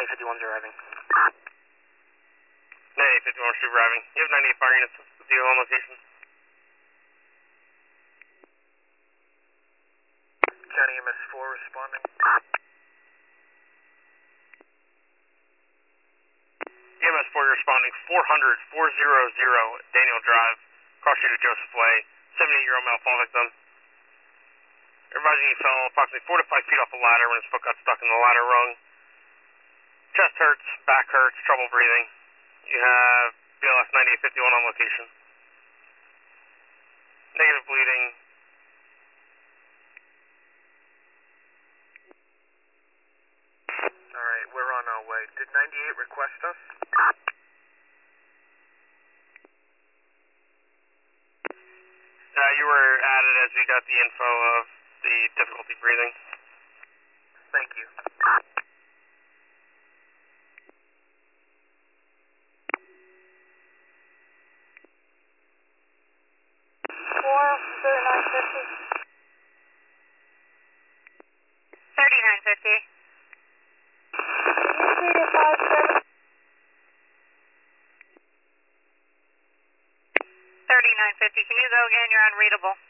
9851's arriving. 9851 Street arriving. You have 98 fire units with you on location. County MS4 responding. EMS4, you're responding 400 Daniel Drive, cross street of Joseph Way, 78-year-old male fall victim. Advising he fell approximately 4 to 5 feet off the ladder when his foot got stuck in the ladder rung. Chest hurts, back hurts, trouble breathing. You have BLS 9851 on location. Negative bleeding. Alright, we're on our way. Did 98 request us? You were added as we got the info of the difficulty breathing. Thank you. Four, 3950. 3950. Can you see a 57? 3950. Can you go again? You're unreadable.